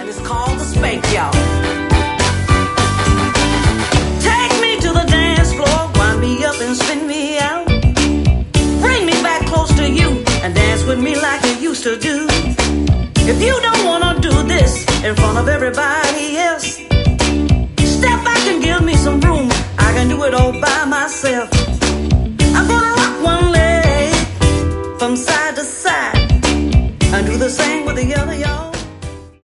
It's called the spank, y'all. Take me to the dance floor, wind me up and spin me out. Bring me back close to you and dance with me like you used to do. If you don't wanna do this in front of everybody else, step back and give me some room. I can do it all by myself. I'm gonna rock one leg from side to side and do the same with the other.